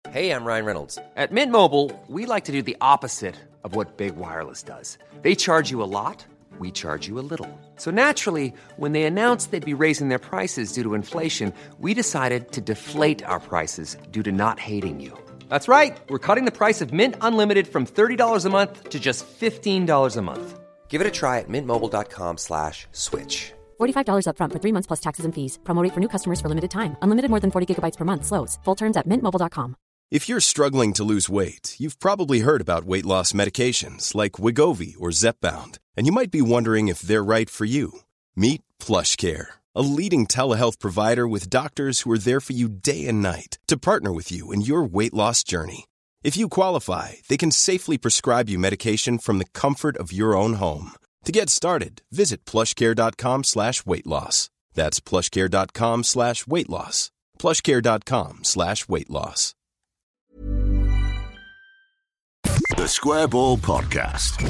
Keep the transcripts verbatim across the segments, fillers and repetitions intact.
Hey, I'm Ryan Reynolds. At Mint Mobile, we like to do the opposite of what Big Wireless does. They charge you a lot, we charge you a little. So naturally, when they announced they'd be raising their prices due to inflation, we decided to deflate our prices due to not hating you. That's right. We're cutting the price of Mint Unlimited from thirty dollars a month to just fifteen dollars a month. Give it a try at mintmobile.com slash switch. forty-five dollars up front for three months plus taxes and fees. Promo rate for new customers for limited time. Unlimited more than forty gigabytes per month slows. Full terms at mint mobile dot com. If you're struggling to lose weight, you've probably heard about weight loss medications like Wegovy or Zepbound, and you might be wondering if they're right for you. Meet PlushCare, a leading telehealth provider with doctors who are there for you day and night to partner with you in your weight loss journey. If you qualify, they can safely prescribe you medication from the comfort of your own home. To get started, visit plushcare.com slash weight loss. That's plushcare.com slash weight loss. plushcare.com slash weight loss. The Square Ball Podcast.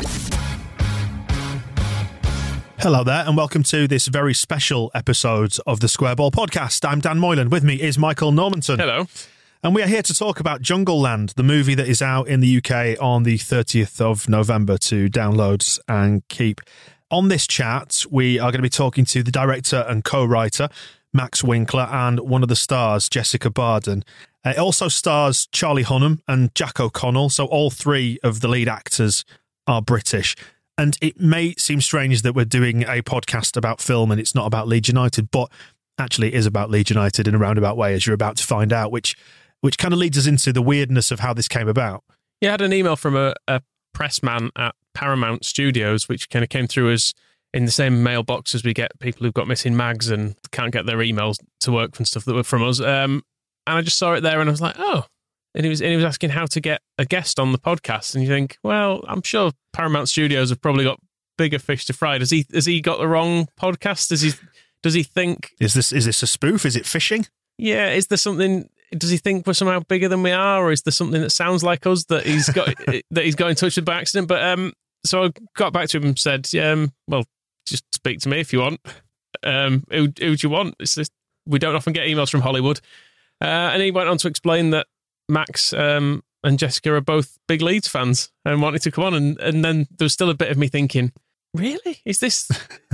Hello there, and welcome to this very special episode of the Square Ball Podcast. I'm Dan Moylan. With me is Michael Normanton. Hello. And we are here to talk about Jungleland, the movie that is out in the U K on the thirtieth of November to download and keep. On this chat, we are going to be talking to the director and co-writer, Max Winkler, and one of the stars, Jessica Barden. Uh, it also stars Charlie Hunnam and Jack O'Connell, so all three of the lead actors are British. And it may seem strange that we're doing a podcast about film and it's not about Leeds United, but actually it is about Leeds United in a roundabout way, as you're about to find out, which which kind of leads us into the weirdness of how this came about. Yeah, I had an email from a, a press man at Paramount Studios, which kind of came through as in the same mailbox as we get people who've got missing mags and can't get their emails to work and stuff that were from us. Um, and I just saw it there and I was like, oh. And he was and he was asking how to get a guest on the podcast. And you think, well, I'm sure Paramount Studios have probably got bigger fish to fry. Does he has he got the wrong podcast? Does he does he think Is this is this a spoof? Is it phishing? Yeah, is there something does he think we're somehow bigger than we are, or is there something that sounds like us that he's got that he's got in touch with by accident? But um so I got back to him and said, um, well, just speak to me if you want. Um, who, who do you want? It's just, we don't often get emails from Hollywood. Uh, and he went on to explain that Max um, and Jessica are both big Leeds fans and wanted to come on. And, and then there was still a bit of me thinking, really? Is this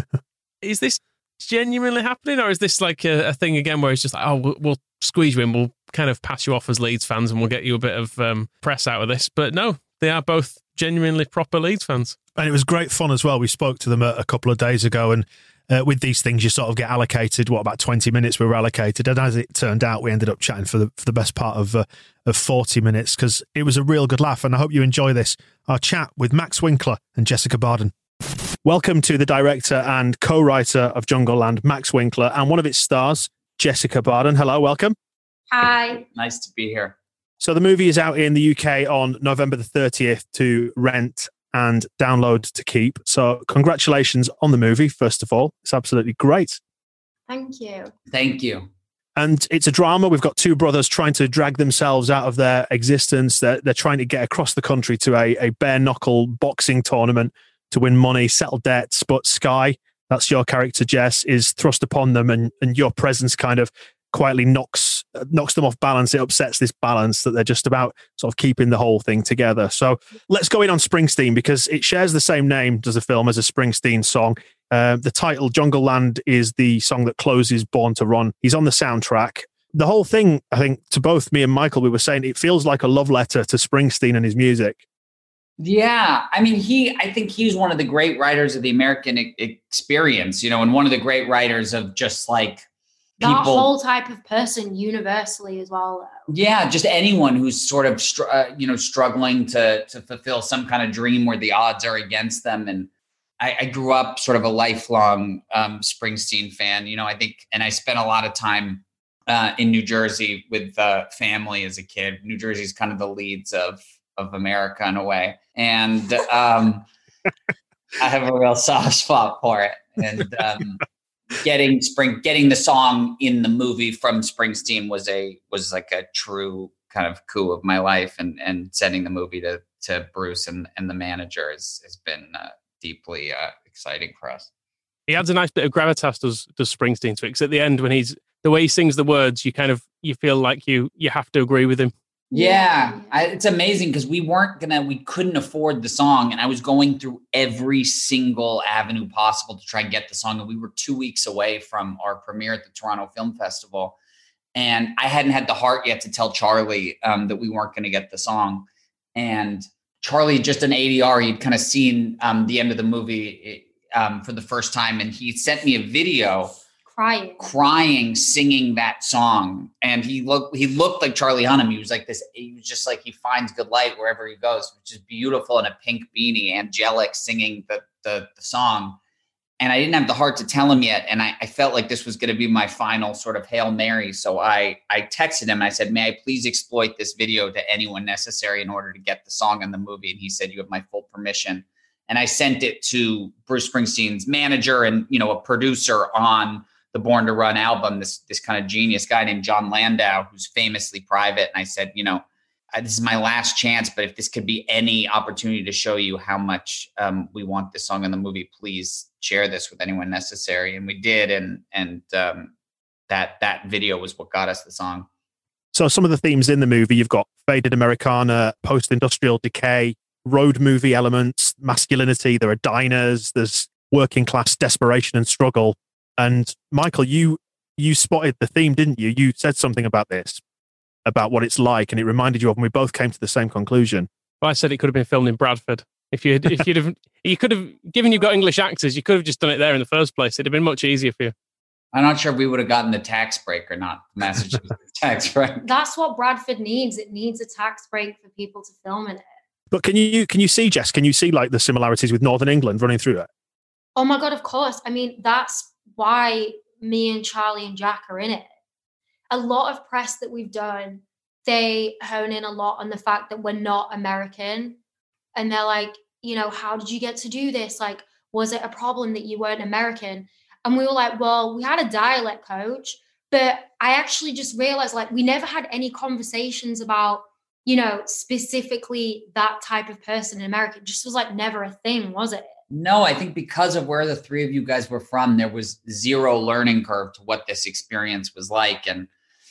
is this genuinely happening? Or is this like a, a thing again where it's just like, oh, we'll, we'll squeeze you in, we'll kind of pass you off as Leeds fans and we'll get you a bit of um, press out of this. But no, they are both genuinely proper Leeds fans. And it was great fun as well. We spoke to them a, a couple of days ago, and uh, with these things, you sort of get allocated, what, about twenty minutes we were allocated. And as it turned out, we ended up chatting for the for the best part of uh, of forty minutes, because it was a real good laugh. And I hope you enjoy this, our chat with Max Winkler and Jessica Barden. Welcome to the director and co-writer of Jungleland, Max Winkler, and one of its stars, Jessica Barden. Hello, welcome. Hi. Nice to be here. So the movie is out in the U K on November the thirtieth to rent and download to keep. So congratulations on the movie, first of all. It's absolutely great. Thank you. Thank you. And it's a drama. We've got two brothers trying to drag themselves out of their existence. They're, they're trying to get across the country to a, a bare-knuckle boxing tournament to win money, settle debts. But Sky, that's your character, Jess, is thrust upon them, and, and your presence kind of quietly knocks knocks them off balance. It upsets this balance that they're just about sort of keeping the whole thing together. So let's go in on Springsteen, because it shares the same name as the film, as a Springsteen song. Uh, the title, Jungleland, is the song that closes Born to Run. He's on the soundtrack. The whole thing, I think, to both me and Michael, we were saying it feels like a love letter to Springsteen and his music. Yeah. I mean, he, I think he's one of the great writers of the American e- experience, you know, and one of the great writers of just like, that people, whole type of person universally as well. Though. Yeah, just anyone who's sort of, str- uh, you know, struggling to to fulfill some kind of dream where the odds are against them. And I, I grew up sort of a lifelong um, Springsteen fan, you know, I think, and I spent a lot of time uh, in New Jersey with uh, family as a kid. New Jersey's kind of the Leeds of of America in a way. And um, I have a real soft spot for it. And um Getting spring, getting the song in the movie from Springsteen was a was like a true kind of coup of my life, and and sending the movie to to Bruce and, and the manager has has been uh, deeply uh, exciting for us. He adds a nice bit of gravitas, does does Springsteen to it, because at the end, when he's the way he sings the words, you kind of you feel like you you have to agree with him. Yeah, I, it's amazing because we weren't gonna, we couldn't afford the song, and I was going through every single avenue possible to try and get the song. And we were two weeks away from our premiere at the Toronto Film Festival, and I hadn't had the heart yet to tell Charlie um, that we weren't going to get the song. And Charlie, just an A D R, he'd kind of seen um, the end of the movie um, for the first time, and he sent me a video. Crying, crying, singing that song. And he looked, he looked like Charlie Hunnam. He was like this, he was just like, he finds good light wherever he goes, which is beautiful in a pink beanie, angelic, singing the, the, the song. And I didn't have the heart to tell him yet. And I, I felt like this was going to be my final sort of Hail Mary. So I, I texted him and I said, may I please exploit this video to anyone necessary in order to get the song in the movie? And he said, you have my full permission. And I sent it to Bruce Springsteen's manager and, you know, a producer on the Born to Run album, this this kind of genius guy named John Landau, who's famously private. And I said, you know, this is my last chance, but if this could be any opportunity to show you how much um, we want this song in the movie, please share this with anyone necessary. And we did. And and um, that that video was what got us the song. So some of the themes in the movie, you've got faded Americana, post-industrial decay, road movie elements, masculinity. There are diners, there's working class desperation and struggle. And Michael, you you spotted the theme, didn't you? You said something about this, about what it's like, and it reminded you of, and we both came to the same conclusion. Well, I said it could have been filmed in Bradford. If you if you'd have, you could have, given you've got English actors, you could have just done it there in the first place. It'd have been much easier for you. I'm not sure if we would have gotten the tax break or not. Massachusetts tax break. That's what Bradford needs. It needs a tax break for people to film in it. But can you can you see, Jess? Can you see like the similarities with Northern England running through it? Oh my God, of course. I mean, that's why me and Charlie and Jack are in it. A lot of press that we've done, they hone in a lot on the fact that we're not American. And they're like, you know, how did you get to do this? Like, was it a problem that you weren't American? And we were like, well, we had a dialect coach, but I actually just realized like we never had any conversations about, you know, specifically that type of person in America. It just was like never a thing, was it? No, I think because of where the three of you guys were from, there was zero learning curve to what this experience was like. And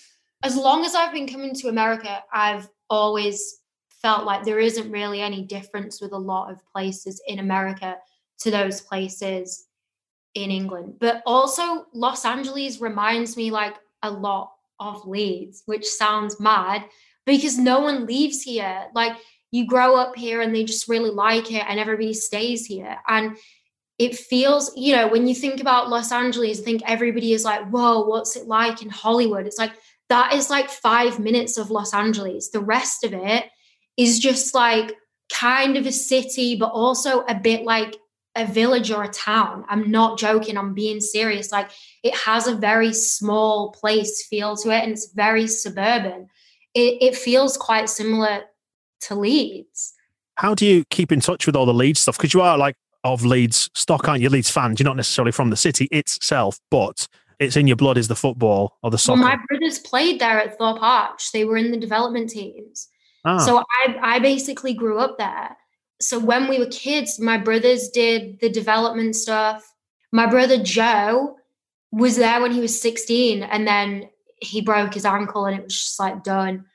as long as I've been coming to America, I've always felt like there isn't really any difference with a lot of places in America to those places in England. But also Los Angeles reminds me like a lot of Leeds, which sounds mad because no one leaves here. Like, you grow up here and they just really like it and everybody stays here. And it feels, you know, when you think about Los Angeles, I think everybody is like, whoa, what's it like in Hollywood? It's like, that is like five minutes of Los Angeles. The rest of it is just like kind of a city, but also a bit like a village or a town. I'm not joking. I'm being serious. Like, it has a very small place feel to it and it's very suburban. It, it feels quite similar to Leeds. How do you keep in touch with all the Leeds stuff? Because you are like of Leeds stock, aren't you? Leeds fans. You're not necessarily from the city itself, but it's in your blood is the football or the soccer. Well, my brothers played there at Thorpe Arch. They were in the development teams. Ah. So I, I basically grew up there. So when we were kids, my brothers did the development stuff. My brother Joe was there when he was sixteen and then he broke his ankle and it was just like done.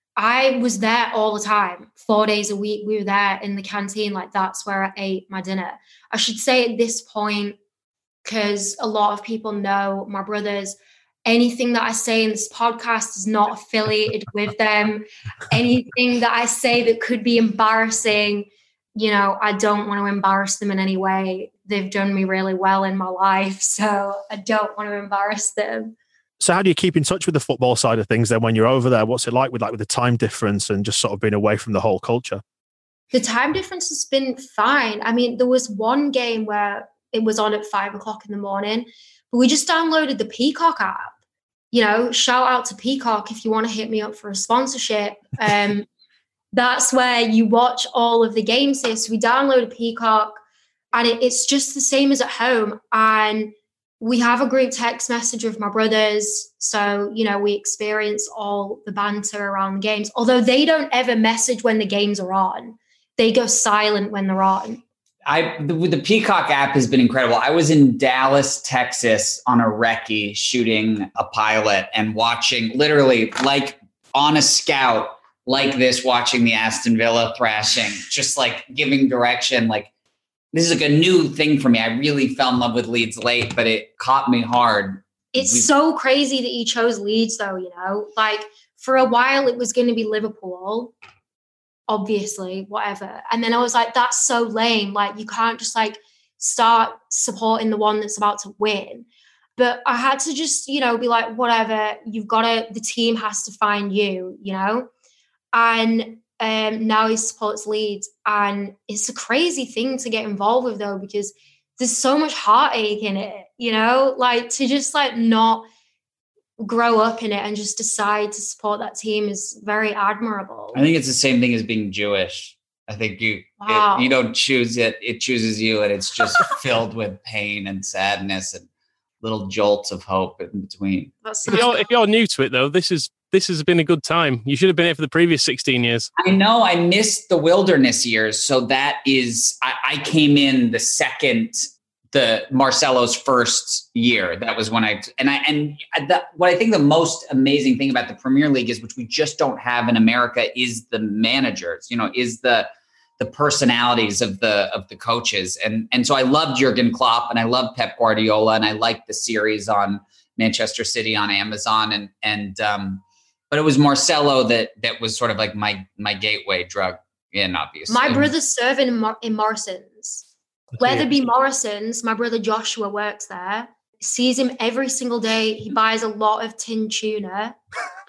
I was there all the time, four days a week. We were there in the canteen. Like, that's where I ate my dinner. I should say at this point, because a lot of people know my brothers, anything that I say in this podcast is not affiliated with them. Anything that I say that could be embarrassing, you know, I don't want to embarrass them in any way. They've done me really well in my life, so I don't want to embarrass them. So how do you keep in touch with the football side of things then when you're over there? What's it like with like with the time difference and just sort of being away from the whole culture? The time difference has been fine. I mean, there was one game where it was on at five o'clock in the morning, but we just downloaded the Peacock app. You know, shout out to Peacock if you want to hit me up for a sponsorship. Um, that's where you watch all of the games here. So we downloaded Peacock and it, it's just the same as at home. And we have a group text message with my brothers. So, you know, we experience all the banter around the games, although they don't ever message when the games are on. They go silent when they're on. I the, the Peacock app has been incredible. I was in Dallas, Texas on a recce shooting a pilot and watching literally like on a scout like this watching the Aston Villa thrashing, just like giving direction. Like this is like a new thing for me. I really fell in love with Leeds late, but it caught me hard. It's We've- so crazy that he chose Leeds though, you know, like for a while it was going to be Liverpool, obviously, whatever. And then I was like, that's so lame. Like you can't just like start supporting the one that's about to win. But I had to just, you know, be like, whatever, you've got to, the team has to find you, you know? And um, now he supports Leeds. And it's a crazy thing to get involved with, though, because there's so much heartache in it, you know? Like, to just, like, not grow up in it and just decide to support that team is very admirable. I think it's the same thing as being Jewish. I think you Wow. it, you don't choose it, it chooses you, and it's just filled with pain and sadness and little jolts of hope in between. That's If you're, if you're new to it, though, this is this has been a good time. You should have been here for the previous sixteen years. I know I missed the wilderness years. So that is, I, I came in the second, the Marcelo's first year. That was when I, and I, and the, what I think the most amazing thing about the Premier League is, which we just don't have in America, is the managers, you know, is the, the personalities of the, of the coaches. And, and so I loved Jurgen Klopp and I loved Pep Guardiola and I liked the series on Manchester City on Amazon. And, and, um, but it was Marcelo that, that was sort of like my, my gateway drug in, obviously. My brother's serving in, Mor- in Morrison's. Weatherby Morrison's, my brother Joshua works there. Sees him every single day. He buys a lot of tin tuna.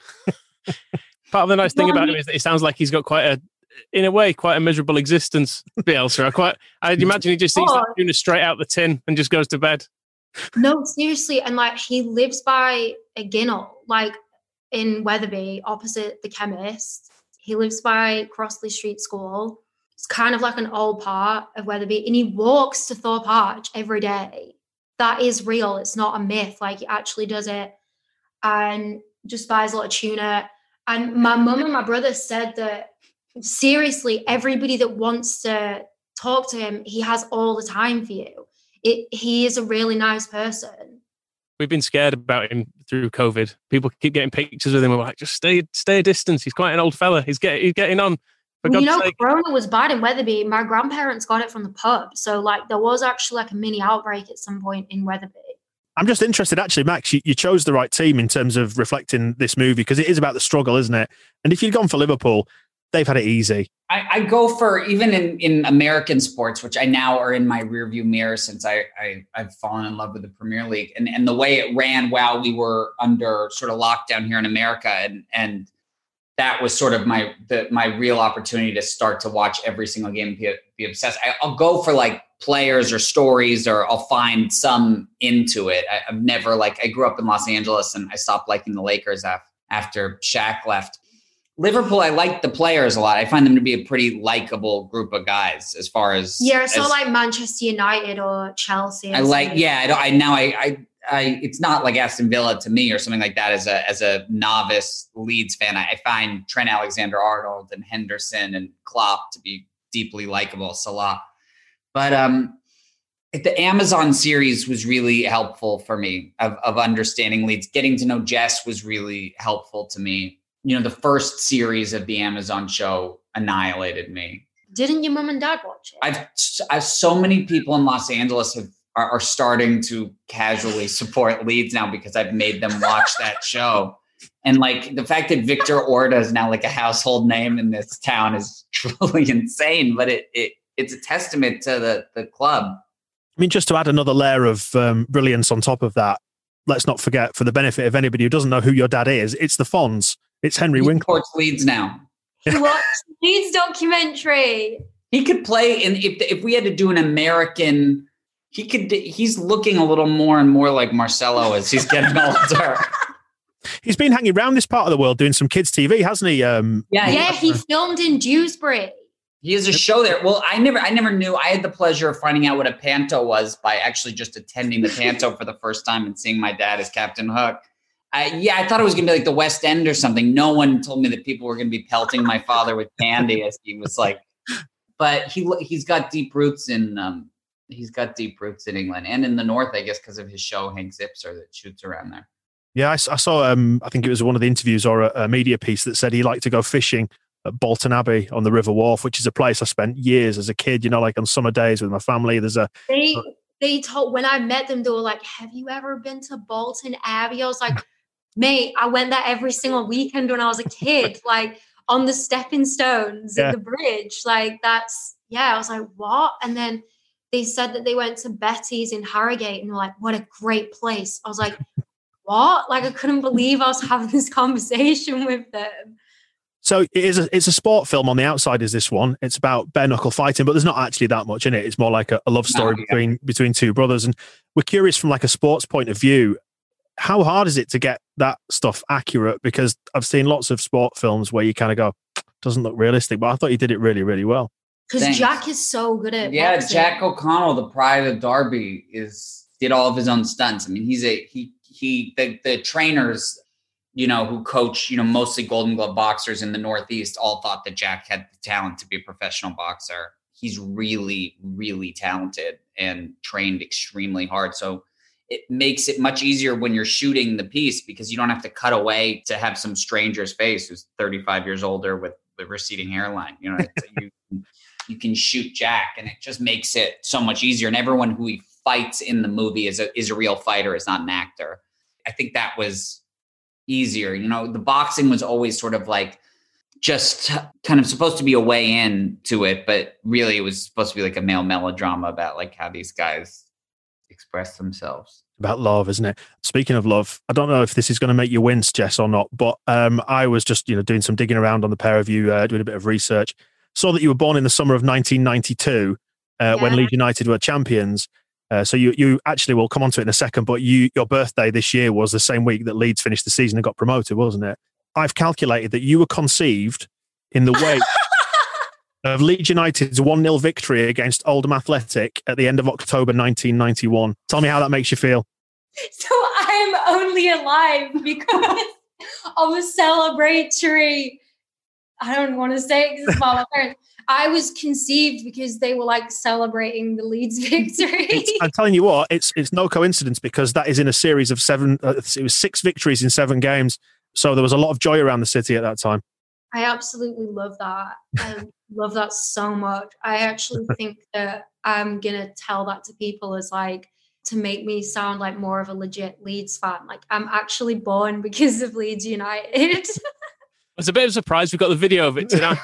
Part of the nice thing about him is that it sounds like he's got quite a, in a way, quite a miserable existence, Bielsa. I quite, I'd imagine he just eats Oh. that tuna straight out the tin and just goes to bed. No, seriously. And like he lives by a ginnel, like in Weatherby, opposite the chemist. He lives by Crossley Street School. It's kind of like an old part of Weatherby. And he walks to Thorpe Arch every day. That is real. It's not a myth. Like he actually does it and just buys a lot of tuna. And my mum and my brother said that seriously, everybody that wants to talk to him, he has all the time for you. It, he is a really nice person. We've been scared about him through COVID. People keep getting pictures with him. We're like, just stay, stay a distance. He's quite an old fella. He's getting, he's getting on. For Well, you God's know, sake. Corona was bad in Weatherby. My grandparents got it from the pub. So, like, there was actually like a mini outbreak at some point in Weatherby. I'm just interested, actually, Max, you, you chose the right team in terms of reflecting this movie because it is about the struggle, isn't it? And if you'd gone for Liverpool, they've had it easy. I, I go for, even in, in American sports, which I now are in my rearview mirror since I, I, I've fallen in love with the Premier League and, and the way it ran while we were under sort of lockdown here in America. And, and that was sort of my the, my real opportunity to start to watch every single game and be, be obsessed. I, I'll go for like players or stories, or I'll find some into it. I, I've never like, I grew up in Los Angeles and I stopped liking the Lakers af, after Shaq left. Liverpool, I like the players a lot. I find them to be a pretty likable group of guys as far as. Yeah, it's not as, like Manchester United or Chelsea. or I like, something. yeah, I, don't, I now I, I, I, it's not like Aston Villa to me or something like that as a, as a novice Leeds fan. I, I find Trent Alexander-Arnold and Henderson and Klopp to be deeply likable, Salah. But um, the Amazon series was really helpful for me of, of understanding Leeds. Getting to know Jess was really helpful to me. You know, the first series of the Amazon show annihilated me. Didn't your mum and dad watch it? I've, I've so many people in Los Angeles have are, are starting to casually support Leeds now because I've made them watch that show. And like the fact that Victor Orta is now like a household name in this town is truly insane. But it it it's a testament to the the club. I mean, just to add another layer of um, brilliance on top of that, let's not forget, for the benefit of anybody who doesn't know who your dad is, it's the Fonz. It's Henry He Winkler. supports Leeds now. He watched Leeds documentary. He could play in if if we had to do an American. He could. He's looking a little more and more like Marcelo as he's getting older. He's been hanging around this part of the world doing some kids' T V, hasn't he? Um, Yeah, Yeah, he, he filmed in Dewsbury. he has a show there. Well, I never, I never knew. I had the pleasure of finding out what a panto was by actually just attending the panto for the first time and seeing my dad as Captain Hook. I, yeah, I thought it was going to be like the West End or something. No one told me that people were going to be pelting my father with candy as he was like. But he he's got deep roots in um, he's got deep roots in England and in the North, I guess, because of his show Hank Zipser that shoots around there. Yeah, I, I saw, um, I think it was one of the interviews or a, a media piece that said he liked to go fishing at Bolton Abbey on the River Wharfe, which is a place I spent years as a kid, you know, like on summer days with my family. There's a... They, they told, when I met them, they were like, have you ever been to Bolton Abbey? I was like, mate, I went there every single weekend when I was a kid, like on the stepping stones Yeah. at the bridge. Like that's, yeah, I was like, what? And then they said that they went to Betty's in Harrogate and were like, what a great place. I was like, what? Like I couldn't believe I was having this conversation with them. So it is a, it's a sport film on the outside, is this one. It's about bare knuckle fighting, but there's not actually that much in it. It's more like a, a love story No, yeah. between between two brothers. And we're curious from like a sports point of view, how hard is it to get that stuff accurate? Because I've seen lots of sport films where you kind of go, doesn't look realistic, but I thought you did it really, really well. Because Thanks. Jack is so good at Yeah, boxing. Jack O'Connell, the pride of Derby, is did all of his own stunts. I mean, he's a he he the the trainers, you know, who coach, you know, mostly Golden Glove boxers in the Northeast, all thought that Jack had the talent to be a professional boxer. He's really, really talented and trained extremely hard. So it makes it much easier when you're shooting the piece because you don't have to cut away to have some stranger's face who's thirty-five years older with the receding hairline. You know, you, you can shoot Jack, and it just makes it so much easier. And everyone who he fights in the movie is a is a real fighter, is not an actor. I think that was easier. You know, the boxing was always sort of like just kind of supposed to be a way in to it, but really it was supposed to be like a male melodrama about like how these guys express themselves. About love, isn't it? Speaking of love, I don't know if this is going to make you wince, Jess, or not, but um, I was just, you know, doing some digging around on the pair of you, uh, doing a bit of research. Saw that you were born in the summer of nineteen ninety-two uh, Yeah. when Leeds United were champions. Uh, so you you actually, we'll come on to it in a second, but you your birthday this year was the same week that Leeds finished the season and got promoted, wasn't it? I've calculated that you were conceived in the wake of Leeds United's one nil victory against Oldham Athletic at the end of October nineteen ninety-one. Tell me how that makes you feel. So I'm only alive because of a celebratory, I don't want to say it because it's about my parents. I was conceived because they were like celebrating the Leeds victory. It's, I'm telling you what, it's it's no coincidence because that is in a series of seven, uh, it was six victories in seven games. So there was a lot of joy around the city at that time. I absolutely love that. I love that so much. I actually think that I'm going to tell that to people as like, to make me sound like more of a legit Leeds fan. Like I'm actually born because of Leeds United. It's a bit of a surprise. We've got the video of it tonight.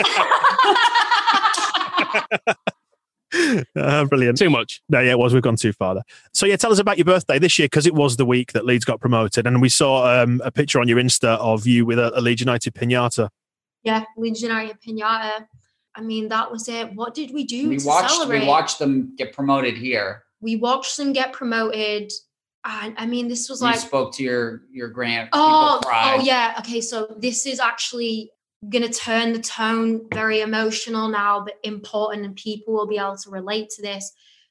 uh, brilliant. Too much. No, yeah, it was. We've gone too far there. So yeah, tell us about your birthday this year because it was the week that Leeds got promoted, and we saw um, a picture on your Insta of you with a, a Leeds United piñata. Yeah, Leeds United piñata. I mean, that was it. What did we do We to watched celebrate? we watched them get promoted here. We watched them get promoted. And I mean, this was You like, spoke to your your grand. oh, people cried. oh yeah. Okay, so this is actually going to turn the tone very emotional now, but important, and people will be able to relate to this.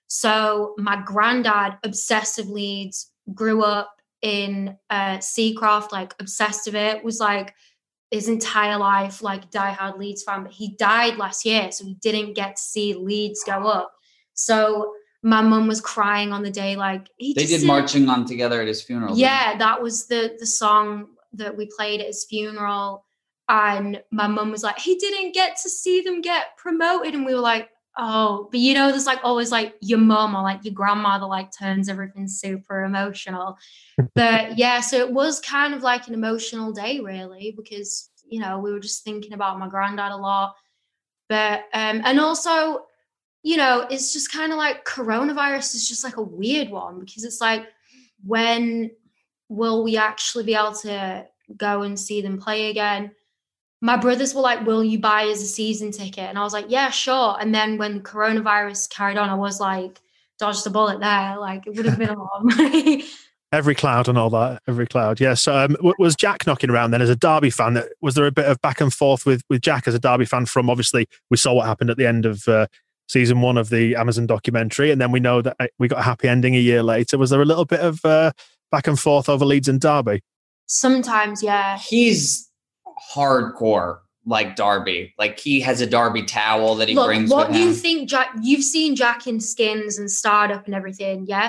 So my granddad, obsessive Leeds, grew up in uh, Seacroft, like obsessed with it, was like his entire life, like diehard Leeds fan, but he died last year, so he didn't get to see Leeds go up. So my mum was crying on the day, like he They just did didn't- Marching On Together at his funeral. Yeah, that was the the song that we played at his funeral. And my mum was like, he didn't get to see them get promoted. And we were like, oh, but you know, there's like always like your mum or like your grandmother like turns everything super emotional. But yeah, so it was kind of like an emotional day really, because, you know, we were just thinking about my granddad a lot. But, um, and also, you know, it's just kind of like coronavirus is just like a weird one because it's like, when will we actually be able to go and see them play again? My brothers were like, will you buy us a season ticket? And I was like, yeah, sure. And then when coronavirus carried on, I was like, dodged the bullet there. Like it would have been a lot of money. Every cloud and all that, every cloud. Yes. Um, w- was Jack knocking around then as a Derby fan? Was there a bit of back and forth with, with Jack as a Derby fan from, obviously, we saw what happened at the end of uh, season one of the Amazon documentary. And then we know that we got a happy ending a year later. Was there a little bit of uh, back and forth over Leeds and Derby? Sometimes, yeah. He's hardcore like Derby. Like he has a Derby towel that he Look, brings what with him. you think, Jack, you've seen Jack in Skins and Startup and everything, yeah?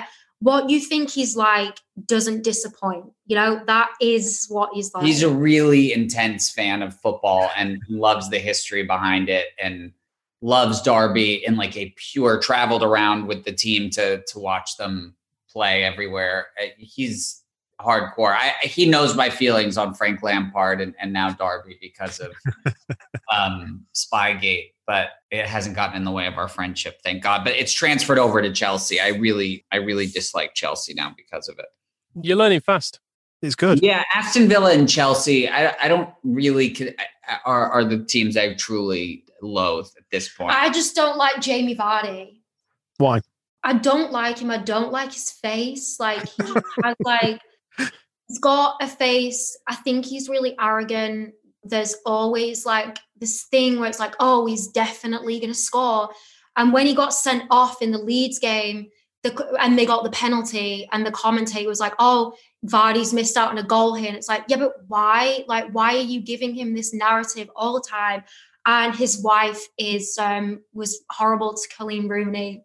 what you think he's like doesn't disappoint. You know, that is what he's like. He's a really intense fan of football and loves the history behind it and loves Derby and like a pure traveled around with the team to to watch them play everywhere. He's hardcore. I, he knows my feelings on Frank Lampard and, and now Derby because of um, Spygate, but it hasn't gotten in the way of our friendship, thank God. But it's transferred over to Chelsea. I really, I really dislike Chelsea now because of it. You're learning fast. It's good. Yeah, Aston Villa and Chelsea, I, I don't really are are the teams I truly loathe at this point. I just don't like Jamie Vardy. Why? I don't like him. I don't like his face. Like he has like he's got a face. I think he's really arrogant. There's always like this thing where it's like, oh, he's definitely going to score. And when he got sent off in the Leeds game, the, and they got the penalty, and the commentator was like, oh, Vardy's missed out on a goal here. And it's like, yeah, but why? Like, why are you giving him this narrative all the time? And his wife is um, was horrible to Colleen Rooney.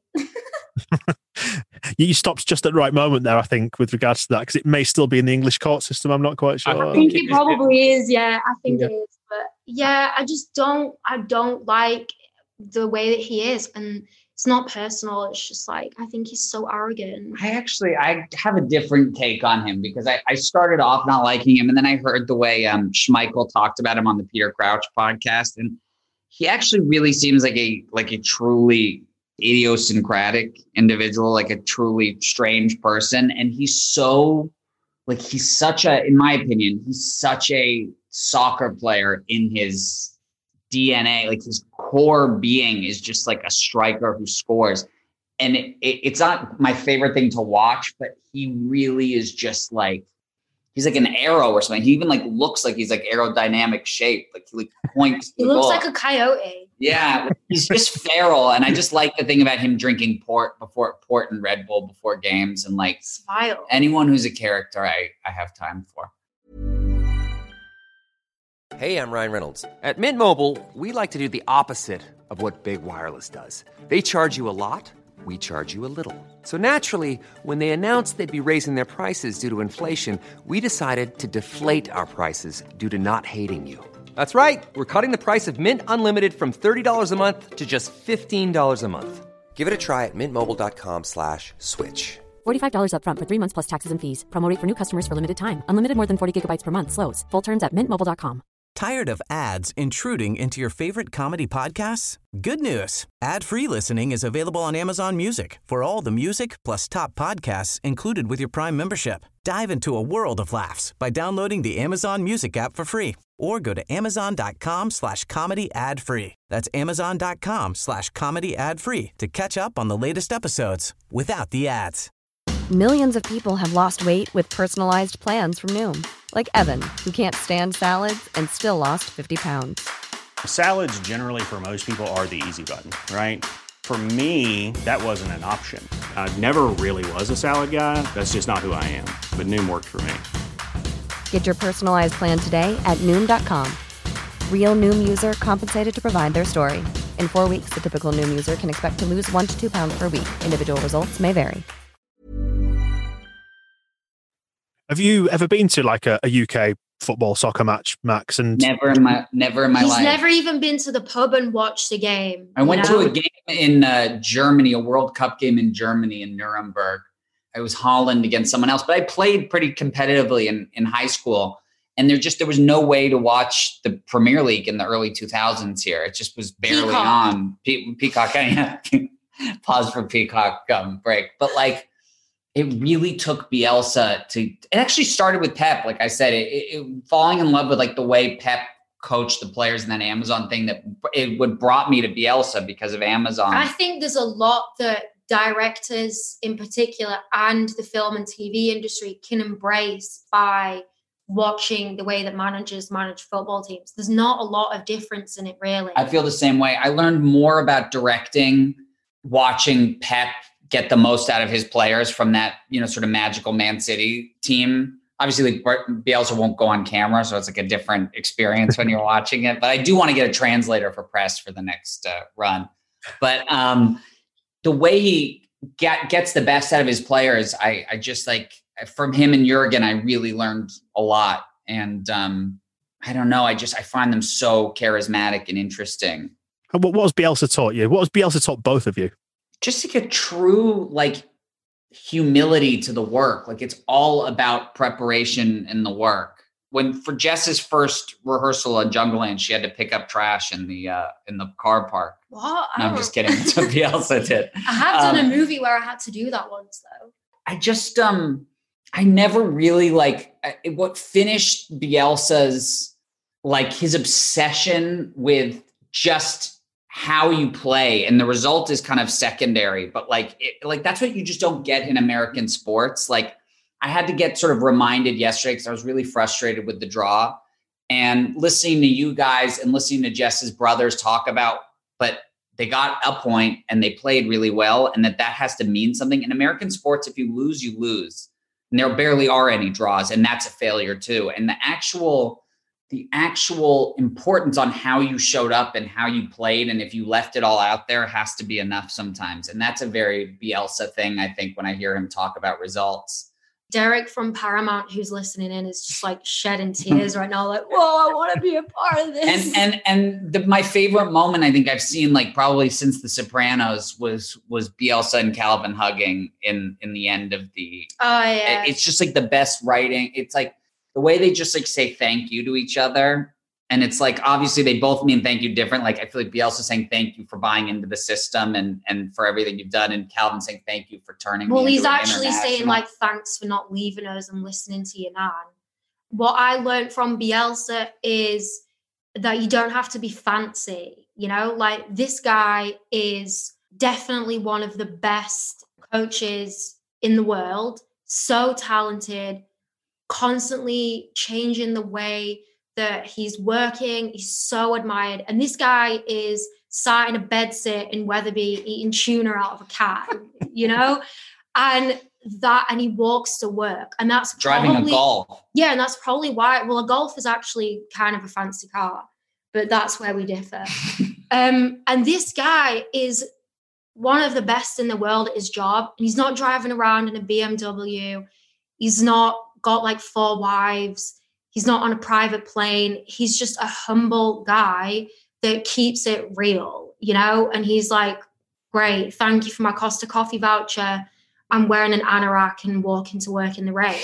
You stopped just at the right moment there, I think, with regards to that, because it may still be in the English court system. I'm not quite sure. I think it probably is. Yeah, I think yeah. it is. But yeah, I just don't. I don't like the way that he is, and it's not personal. It's just like I think he's so arrogant. I actually I have a different take on him because I, I started off not liking him, and then I heard the way um, Schmeichel talked about him on the Peter Crouch podcast, and he actually really seems like a like a truly idiosyncratic individual, like a truly strange person. And he's so like he's such a, in my opinion, he's such a soccer player in his D N A. Like his core being is just like a striker who scores. And it, it, it's not my favorite thing to watch, but he really is just like, he's like an arrow or something. He even like looks like he's like aerodynamic shape. Like he like points. He looks like a coyote. Yeah, he's just feral, and I just like the thing about him drinking port before port and Red Bull before games, and like Smile. Anyone who's a character, I I have time for. Hey, I'm Ryan Reynolds. At Mint Mobile, we like to do the opposite of what Big Wireless does. They charge you a lot. We charge you a little. So naturally, when they announced they'd be raising their prices due to inflation, we decided to deflate our prices due to not hating you. That's right. We're cutting the price of Mint Unlimited from thirty dollars a month to just fifteen dollars a month. Give it a try at mintmobile.com slash switch. forty-five dollars up front for three months plus taxes and fees. Promo rate for new customers for limited time. Unlimited more than forty gigabytes per month slows. Full terms at mint mobile dot com. Tired of ads intruding into your favorite comedy podcasts? Good news. Ad-free listening is available on Amazon Music for all the music plus top podcasts included with your Prime membership. Dive into a world of laughs by downloading the Amazon Music app for free or go to amazon.com slash comedy ad free. That's amazon.com slash comedy ad free to catch up on the latest episodes without the ads. Millions of people have lost weight with personalized plans from Noom. Like Evan, who can't stand salads and still lost fifty pounds. Salads generally for most people are the easy button, right? For me, that wasn't an option. I never really was a salad guy. That's just not who I am. But Noom worked for me. Get your personalized plan today at Noom dot com. Real Noom user compensated to provide their story. In four weeks, the typical Noom user can expect to lose one to two pounds per week. Individual results may vary. Have you ever been to like a, a U K football soccer match, Max? And never in my never in my He's life. He's never even been to the pub and watched a game. I went know? to a game in uh, Germany, a World Cup game in Germany in Nuremberg. It was Holland against someone else, but I played pretty competitively in, in high school. And there just there was no way to watch the Premier League in the early two thousands here. It just was barely Peacock. on. Pe- Peacock, yeah. Pause for Peacock um, break. But like, it really took Bielsa to, it actually started with Pep. Like I said, it, it, it falling in love with like the way Pep coached the players in that Amazon thing that it would brought me to Bielsa because of Amazon. I think there's a lot that directors in particular and the film and T V industry can embrace by watching the way that managers manage football teams. There's not a lot of difference in it, really. I feel the same way. I learned more about directing, watching Pep get the most out of his players from that, you know, sort of magical Man City team. Obviously, like Bielsa won't go on camera, so it's like a different experience when you're watching it. But I do want to get a translator for press for the next uh, run. But um, the way he get, gets the best out of his players. I, I just like from him and Jurgen, I really learned a lot. And um, I don't know. I just, I find them so charismatic and interesting. And what, what has Bielsa taught you? What has Bielsa taught both of you? Just like a true, like, humility to the work. Like it's all about preparation and the work. When for Jess's first rehearsal on Jungleland, she had to pick up trash in the uh, in the car park. What? No, I'm just kidding. That's what Bielsa did. I have done um, a movie where I had to do that once, though. I just um, I never really like I, what finished Bielsa's like his obsession with just how you play, and the result is kind of secondary, but like, it, like that's what you just don't get in American sports. Like I had to get sort of reminded yesterday because I was really frustrated with the draw, and listening to you guys and listening to Jess's brothers talk about, but they got a point and they played really well, and that that has to mean something in American sports. If you lose, you lose, and there barely are any draws, and that's a failure too. And the actual the actual importance on how you showed up and how you played, and if you left it all out there, has to be enough sometimes. And that's a very Bielsa thing, I think, when I hear him talk about results. Derek from Paramount, who's listening in, is just like shedding tears right now. Like, whoa, I want to be a part of this. And and and the, my favorite moment I think I've seen, like probably since The Sopranos, was was Bielsa and Calvin hugging in in the end of the. Oh yeah. It's just like the best writing. It's like the way they just like say thank you to each other. And it's like, obviously they both mean thank you different. Like I feel like Bielsa saying thank you for buying into the system and, and for everything you've done. And Calvin saying thank you for turning Well, me he's into an actually saying like, thanks for not leaving us and listening to your nan. What I learned from Bielsa is that you don't have to be fancy. You know, like this guy is definitely one of the best coaches in the world. So talented, constantly changing the way that he's working. He's so admired. And this guy is sat in a bed sit in Weatherby eating tuna out of a can, you know? And that, and he walks to work. And that's driving probably, a Golf. Yeah, and that's probably why, well, a Golf is actually kind of a fancy car, but that's where we differ. um, and this guy is one of the best in the world at his job. And he's not driving around in a B M W. He's not got like four wives. He's not on a private plane. He's just a humble guy that keeps it real, you know? And he's like, great, thank you for my Costa Coffee voucher. I'm wearing an anorak and walking to work in the rain.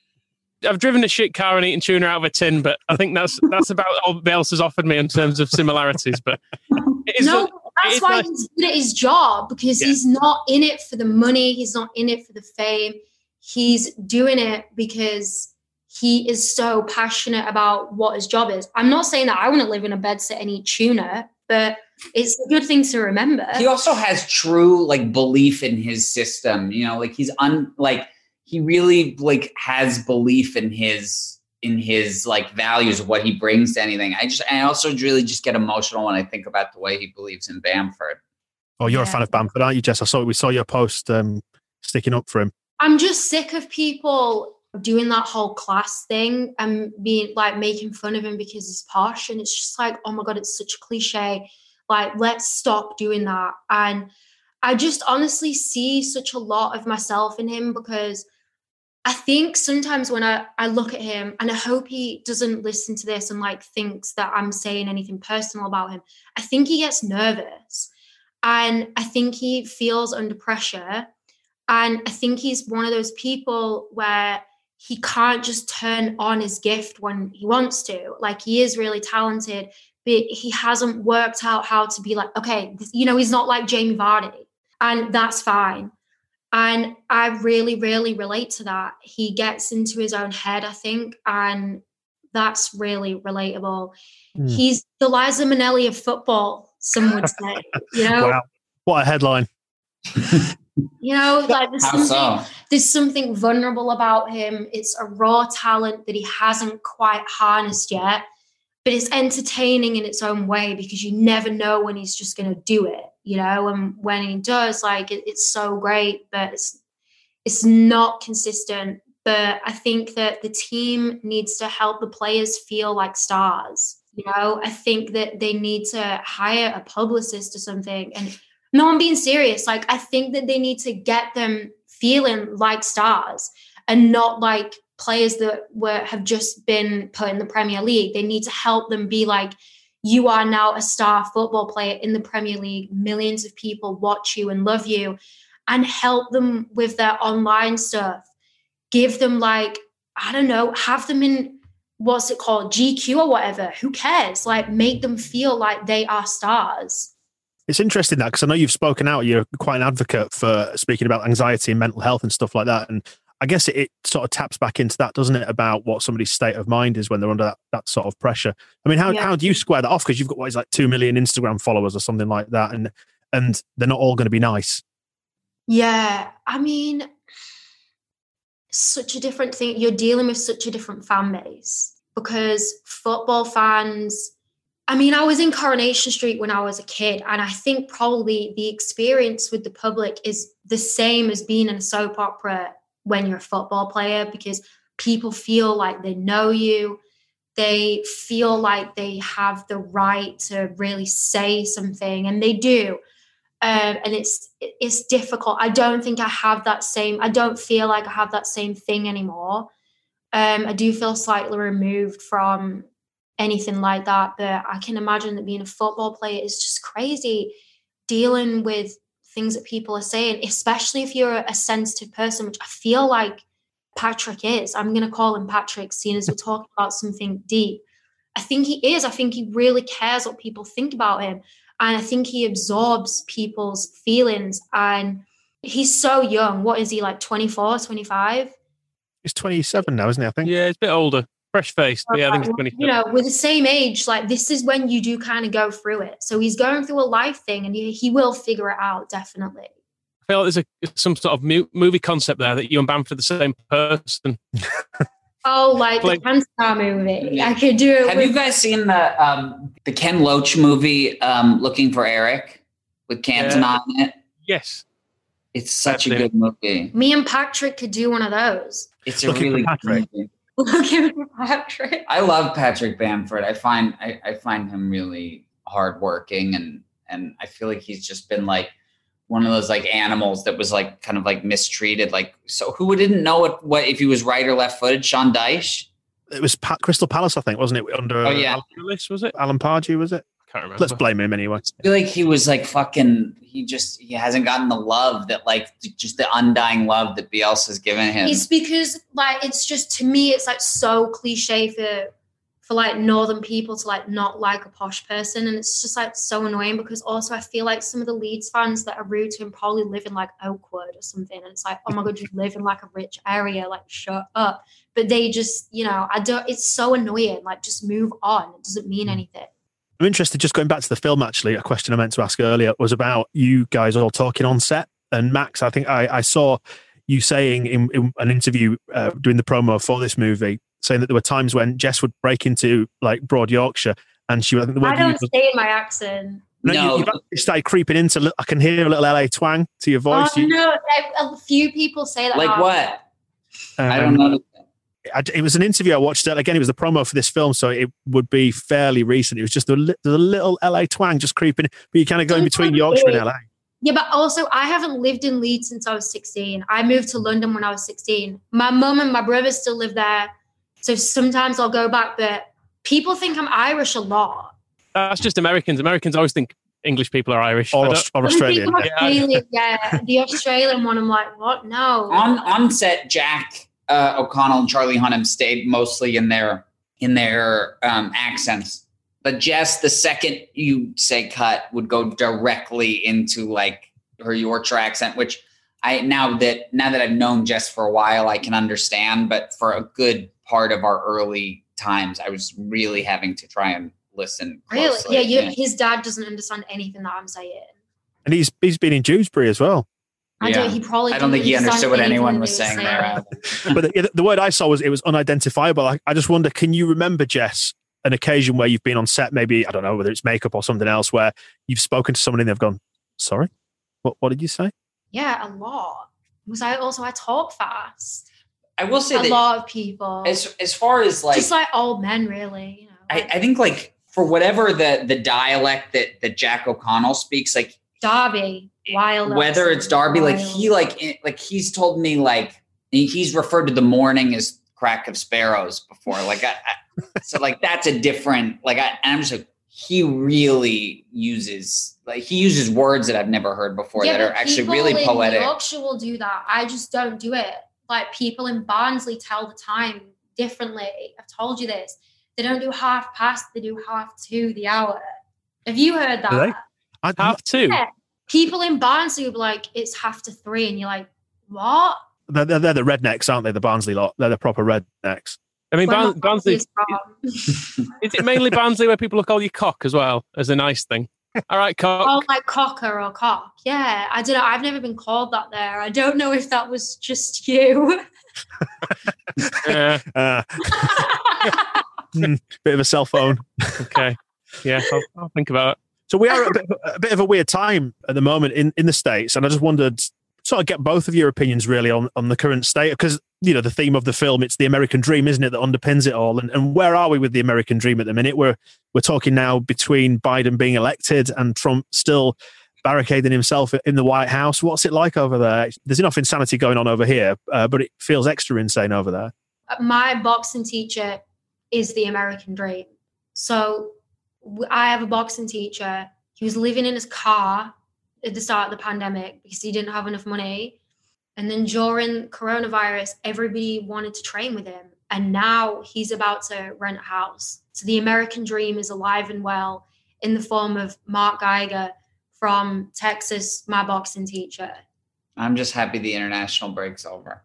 I've driven a shit car and eaten tuna out of a tin, but I think that's that's about all Bielsa's offered me in terms of similarities. But it is no, a, that's why nice. He's good at his job, because yeah. he's not in it for the money. He's not in it for the fame. He's doing it because he is so passionate about what his job is. I'm not saying that I want to live in a bed sit and eat tuna, but it's a good thing to remember. He also has true like belief in his system. You know, like he's un like he really like has belief in his in his like values of what he brings to anything. I just I also really just get emotional when I think about the way he believes in Bamford. Oh, you're yeah. a fan of Bamford, aren't you, Jess? I saw we saw your post um, sticking up for him. I'm just sick of people doing that whole class thing and being like making fun of him because he's posh. And it's just like, oh my God, it's such a cliche. Like, let's stop doing that. And I just honestly see such a lot of myself in him, because I think sometimes when I, I look at him, and I hope he doesn't listen to this and like thinks that I'm saying anything personal about him, I think he gets nervous and I think he feels under pressure. And I think he's one of those people where he can't just turn on his gift when he wants to. Like, he is really talented, but he hasn't worked out how to be like, okay, this, you know, he's not like Jamie Vardy, and that's fine. And I really, really relate to that. He gets into his own head, I think, and that's really relatable. Mm. He's the Liza Minnelli of football, some would say. You know, wow, what a headline! You know, like there's How something, so? there's something vulnerable about him. It's a raw talent that he hasn't quite harnessed yet, but it's entertaining in its own way, because you never know when he's just going to do it, you know, and when he does, like, it, it's so great, but it's, it's not consistent. But I think that the team needs to help the players feel like stars. You know, I think that they need to hire a publicist or something and No, I'm being serious. Like, I think that they need to get them feeling like stars and not like players that were have just been put in the Premier League. They need to help them be like, you are now a star football player in the Premier League. Millions of people watch you and love you, and help them with their online stuff. Give them like, I don't know, have them in, what's it called, G Q or whatever. Who cares? Like, make them feel like they are stars. It's interesting that, because I know you've spoken out, you're quite an advocate for speaking about anxiety and mental health and stuff like that. And I guess it, it sort of taps back into that, doesn't it, about what somebody's state of mind is when they're under that, that sort of pressure. I mean, how, Yeah. how do you square that off? Because you've got, what is like two million Instagram followers or something like that, and and they're not all going to be nice. Yeah, I mean, such a different thing. You're dealing with such a different fan base, because football fans, I mean, I was in Coronation Street when I was a kid, and I think probably the experience with the public is the same as being in a soap opera when you're a football player, because people feel like they know you. They feel like they have the right to really say something, and they do. Um, and it's it's difficult. I don't think I have that same, I don't feel like I have that same thing anymore. Um, I do feel slightly removed from anything like that, but I can imagine that being a football player is just crazy, dealing with things that people are saying, especially if you're a sensitive person, which I feel like Patrick is. I'm going to call him Patrick, seeing as we're talking about something deep. I think he is. I think he really cares what people think about him. And I think he absorbs people's feelings. And he's so young. What is he, like twenty-four, twenty-five? He's twenty-seven now, isn't he, I think? Yeah, he's a bit older. Fresh faced, but yeah, I think he's twenty-seven. You know, with the same age, like this is when you do kind of go through it. So he's going through a life thing, and he, he will figure it out, definitely. I feel like there's a, some sort of mu- movie concept there that you and Bamford are the same person. Oh, like, like the Cancer movie. I could do it. Have with- you guys seen the um, the Ken Loach movie, um, Looking for Eric, with Cantona Yeah. in it? Yes. It's such That's a it. good movie. Me and Patrick could do one of those. It's a Looking for really good Patrick. movie. Looking for Patrick. I love Patrick Bamford. I find I, I find him really hardworking, and and I feel like he's just been like one of those like animals that was like kind of like mistreated. Like, so who didn't know what, what if he was right or left footed? Sean Dyche. It was pa- Crystal Palace, I think, wasn't it? Under Oh yeah, Alan Willis, was it? Alan Pardew, was it? I can't remember. Let's blame him anyway. I feel like he was like fucking. He just he hasn't gotten the love that like just the undying love that Bielsa's given him. It's because like it's just, to me, it's like so cliche for for like northern people to like not like a posh person, and it's just like so annoying, because also I feel like some of the Leeds fans that are rude to him probably live in like Oakwood or something, and it's like, oh my god, you live in like a rich area, like shut up. But they just, you know, I don't. It's so annoying. Like, just move on. It doesn't mean anything. I'm interested, just going back to the film, actually, a question I meant to ask earlier was about you guys all talking on set. And Max, I think I, I saw you saying in, in an interview uh, doing the promo for this movie, saying that there were times when Jess would break into like Broad Yorkshire, and she, I think the word I you don't used was- stay in my accent. no, No. you, you've actually started creeping into, li- I can hear a little L A twang to your voice. Oh You- no, a, a few people say that. like now. what? I um, don't know. I, it was an interview I watched. Again, it was the promo for this film, so it would be fairly recent. It was just a, li- there's a little L A twang just creeping, but you kind of go in between Yorkshire and L A. Yeah, but also I haven't lived in Leeds since I was sixteen. I moved to London when I was sixteen. My mum and my brother still live there. So sometimes I'll go back, but people think I'm Irish a lot. That's just Americans. Americans always think English people are Irish. Or, I Aust- or When Australian. people Australian, yeah, the Australian one, I'm like, what? No. on on set, Jack uh, O'Connell and Charlie Hunnam stayed mostly in their in their um, accents, but Jess, the second you say cut, would go directly into like her Yorkshire accent, which I now that now that I've known Jess for a while, I can understand. But for a good part of our early times, I was really having to try and listen Really? closely. Yeah, you, his dad doesn't understand anything that I'm saying. And he's he's been in Dewsbury as well. I Yeah. don't. He probably. I don't think he didn't understood what anything anyone that was they were saying there. either. But the, the word I saw was it was unidentifiable. I, I just wonder, can you remember, Jess, an occasion where you've been on set, maybe, I don't know, whether it's makeup or something else, where you've spoken to someone and they've gone, sorry, what what did you say? Yeah, a lot. Because I also I talk fast. I will say A that lot of people. as as far as like just like old men, really. You know. I, I think like for whatever the the dialect that that Jack O'Connell speaks, like Darby, wild. Whether it's Darby, wild. like he like like he's told me like he's referred to the morning as crack of sparrows before. Like I, I so like that's a different like I I'm just like he really uses like he uses words that I've never heard before yeah, that are actually really in poetic. Yorkshire will do that. I just don't do it. Like people in Barnsley tell the time differently. I've told you this. They don't do half past, they do half to the hour. Have you heard that? Do they? I, half two. Yeah. People in Barnsley will be like, it's half to three. And you're like, what? They're, they're, they're the rednecks, aren't they? The Barnsley lot. They're the proper rednecks. I mean, Where Barn- Barnsley. Is, is it mainly Barnsley where people will call you cock as well as a nice thing? All right, cock. Oh, like cocker or cock. Yeah. I don't know. I've never been called that there. I don't know if that was just you. uh, uh, mm, bit of a cell phone. Okay. Yeah, I'll, I'll think about it. So we are at a bit, a bit of a weird time at the moment in, in the States, and I just wondered, sort of get both of your opinions really on, on the current state, because, you know, the theme of the film, it's the American dream, isn't it, that underpins it all, and, and where are we with the American dream at the minute? We're, we're talking now between Biden being elected and Trump still barricading himself in the White House. What's it like over there? There's enough insanity going on over here, uh, but it feels extra insane over there. My boxing teacher is the American dream. So I have a boxing teacher. He was living in his car at the start of the pandemic because he didn't have enough money. And then during coronavirus, everybody wanted to train with him. And now he's about to rent a house. So the American dream is alive and well in the form of Mark Geiger from Texas, my boxing teacher. I'm just happy the international break's over.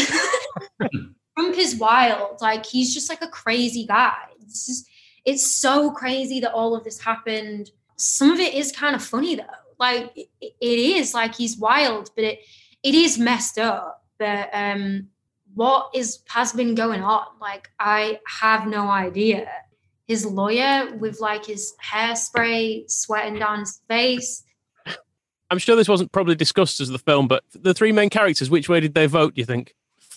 Trump is wild. Like, he's just like a crazy guy. This is, it's so crazy that all of this happened. Some of it is kind of funny, though. Like, it, it is. Like, he's wild, but it it is messed up. But um, what is has been going on? Like, I have no idea. His lawyer with, like, his hairspray sweating down his face. I'm sure this wasn't probably discussed as the film, but the three main characters, which way did they vote, do you think?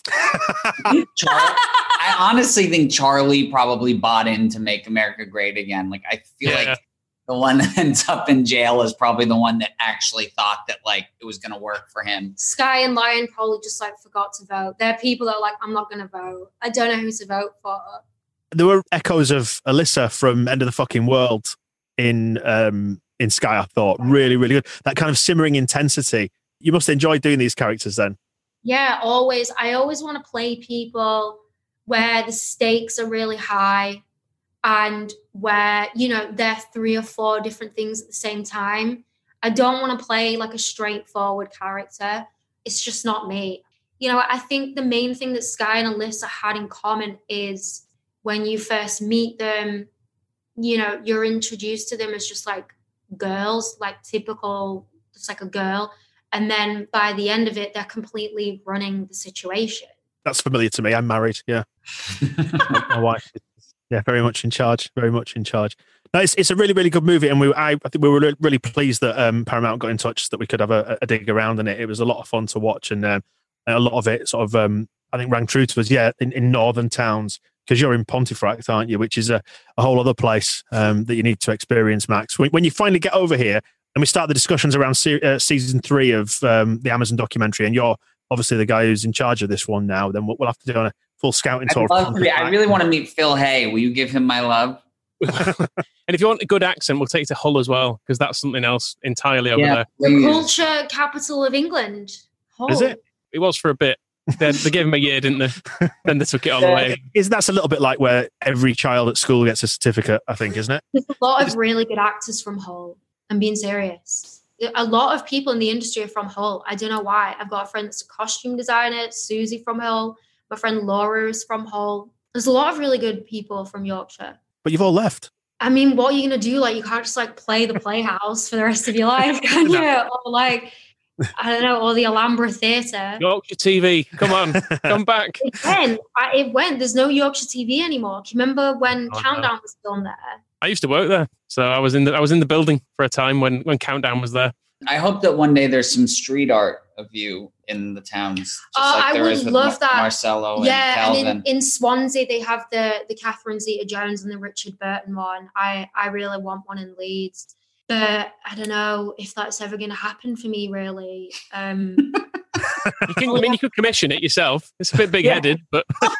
Char- I honestly think Charlie probably bought in to Make America Great Again. Like, I feel yeah. like the one that ends up in jail is probably the one that actually thought that, like, it was going to work for him. Sky and Lion probably just, like, forgot to vote. There are people that are like, I'm not going to vote. I don't know who to vote for. There were echoes of Alyssa from End of the Fucking World in um, in Sky, I thought. Really, really good. That kind of simmering intensity. You must enjoy doing these characters then. Yeah, always. I always want to play people where the stakes are really high and where, you know, there are three or four different things at the same time. I don't want to play like a straightforward character. It's just not me. You know, I think the main thing that Sky and Alyssa had in common is when you first meet them, you know, you're introduced to them as just like girls, like typical, just like a girl. And then by the end of it, they're completely running the situation. That's familiar to me. I'm married. Yeah. My wife is, yeah, very much in charge. Very much in charge. No, it's it's a really, really good movie. And we, I, I think we were really pleased that um, Paramount got in touch, that we could have a, a dig around in it. It was a lot of fun to watch. And um, a lot of it sort of, um, I think, rang true to us, yeah, in, in northern towns. Because you're in Pontefract, aren't you? Which is a, a whole other place um, that you need to experience, Max. When, when you finally get over here and we start the discussions around se- uh, season three of um, the Amazon documentary, and you're obviously the guy who's in charge of this one now, then we'll, we'll have to do a full scouting tour. To be, I really want to meet Phil Hay. Will you give him my love? And if you want a good accent, we'll take you to Hull as well, because that's something else entirely over yeah, there. The culture capital of England. Hull. Is it? It was for a bit. They, they gave him a year, didn't they? Then they took it all away. Isn't that a little bit like where every child at school gets a certificate, I think, isn't it? There's a lot of really good actors from Hull. I'm being serious. A lot of people in the industry are from Hull. I don't know why. I've got a friend that's a costume designer, Susie from Hull. My friend Laura is from Hull. There's a lot of really good people from Yorkshire. But you've all left. I mean, what are you going to do? Like, you can't just like play the Playhouse for the rest of your life, can you? Or like... I don't know, or the Alhambra Theatre. Yorkshire T V, come on, come back. It went. I, it went. There's no Yorkshire T V anymore. Do you remember when oh, Countdown no. was filmed there? I used to work there, so I was in the I was in the building for a time when when Countdown was there. I hope that one day there's some street art of you in the towns. Just oh, like I there would is with love Mar- that. Marcello yeah, and Calvin. And in, in Swansea they have the the Catherine Zeta-Jones and the Richard Burton one. I I really want one in Leeds. But I don't know if that's ever going to happen for me, really. Um, you can, I mean, you could commission it yourself. It's a bit big-headed, yeah. but...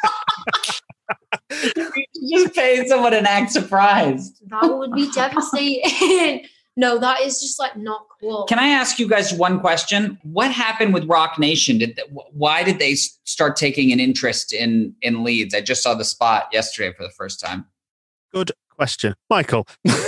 Just paying someone an act surprised. That would be devastating. No, that is just like not cool. Can I ask you guys one question? What happened with Rock Nation? Did they, why did they start taking an interest in in Leeds? I just saw the spot yesterday for the first time. Good question, Michael.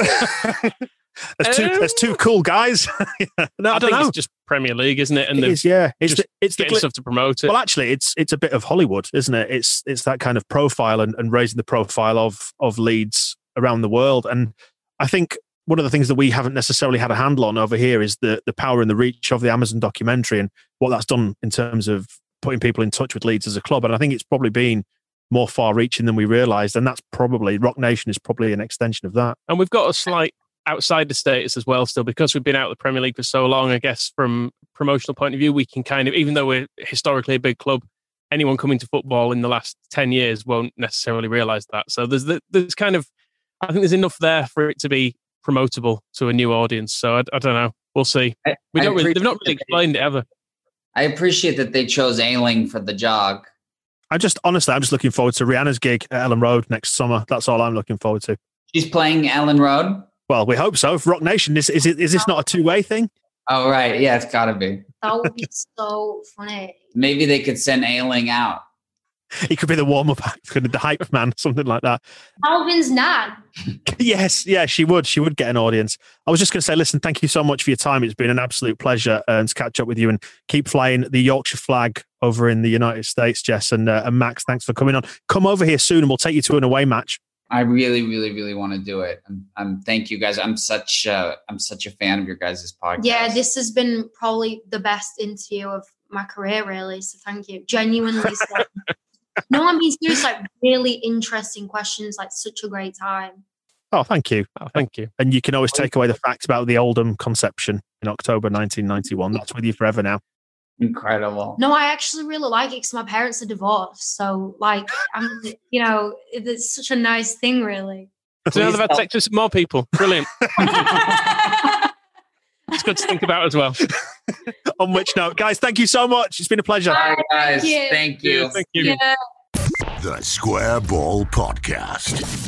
There's two, um, there's two cool guys. no, I, I don't think know. It's just Premier League, isn't it? And it is, yeah. It's just the, it's getting the stuff to promote it. Well, actually, it's it's a bit of Hollywood, isn't it? It's it's that kind of profile and, and raising the profile of of Leeds around the world. And I think one of the things that we haven't necessarily had a handle on over here is the the power and the reach of the Amazon documentary and what that's done in terms of putting people in touch with Leeds as a club. And I think it's probably been more far-reaching than we realised. And that's probably Rock Nation is probably an extension of that. And we've got a slight outside the status as well still, because we've been out of the Premier League for so long. I guess from a promotional point of view, we can kind of, even though we're historically a big club, anyone coming to football in the last ten years won't necessarily realise that. So there's there's kind of, I think there's enough there for it to be promotable to a new audience. So I, I don't know. We'll see. I, we don't really, they've not really they, explained it ever. I appreciate that they chose Ailing for the jog. I just, honestly, I'm just looking forward to Rihanna's gig at Ellen Road next summer. That's all I'm looking forward to. She's playing Ellen Road? Well, we hope so. For Rock Nation, is is, it, is this not a two-way thing? Oh, right. Yeah, it's got to be. That would be so funny. Maybe they could send Ailing out. He could be the warm-up act, the hype man, something like that. Alvin's nan. Yes, yeah, she would. She would get an audience. I was just going to say, listen, thank you so much for your time. It's been an absolute pleasure uh, to catch up with you and keep flying the Yorkshire flag over in the United States, Jess. And, uh, and Max, thanks for coming on. Come over here soon and we'll take you to an away match. I really, really, really want to do it. I'm, I'm thank you guys. I'm such uh, I'm such a fan of your guys' podcast. Yeah, this has been probably the best interview of my career, really. So thank you. Genuinely. So, no, I'm being serious. Like really interesting questions. Like such a great time. Oh, thank you. Oh, thank you. And you can always take away the fact about the Oldham conception in October nineteen ninety-one. That's with you forever now. Incredible. No, I actually really like it because my parents are divorced. So, like, I'm, you know, it's such a nice thing, really. So now they've had sex with more people. Brilliant. It's good to think about as well. On which note, guys, thank you so much. It's been a pleasure. Bye, guys. Thank you. Thank you. Yeah, thank you. Yeah. The Square Ball Podcast.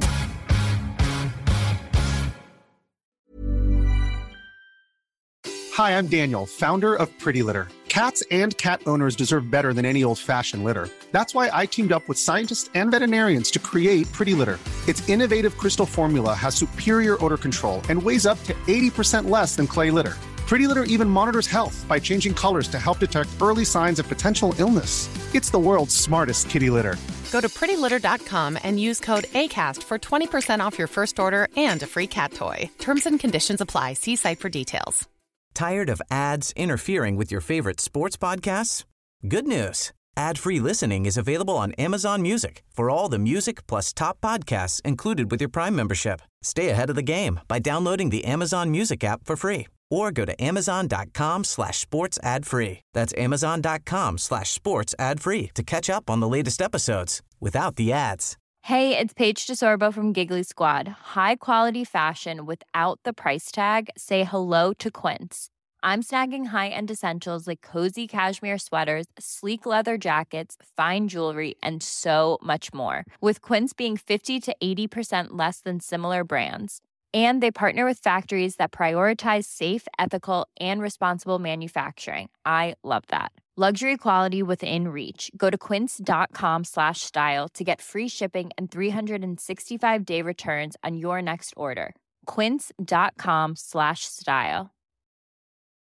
Hi, I'm Daniel, founder of Pretty Litter. Cats and cat owners deserve better than any old-fashioned litter. That's why I teamed up with scientists and veterinarians to create Pretty Litter. Its innovative crystal formula has superior odor control and weighs up to eighty percent less than clay litter. Pretty Litter even monitors health by changing colors to help detect early signs of potential illness. It's the world's smartest kitty litter. Go to pretty litter dot com and use code ACAST for twenty percent off your first order and a free cat toy. Terms and conditions apply. See site for details. Tired of ads interfering with your favorite sports podcasts? Good news. Ad-free listening is available on Amazon Music for all the music plus top podcasts included with your Prime membership. Stay ahead of the game by downloading the Amazon Music app for free or go to amazon.com slash sports ad free. That's amazon.com slash sports ad free to catch up on the latest episodes without the ads. Hey, it's Paige DeSorbo from Giggly Squad. High quality fashion without the price tag. Say hello to Quince. I'm snagging high-end essentials like cozy cashmere sweaters, sleek leather jackets, fine jewelry, and so much more. With Quince being fifty to eighty percent less than similar brands. And they partner with factories that prioritize safe, ethical, and responsible manufacturing. I love that. Luxury quality within reach. Go to quince.com slash style to get free shipping and three sixty-five day returns on your next order. Quince.com slash style.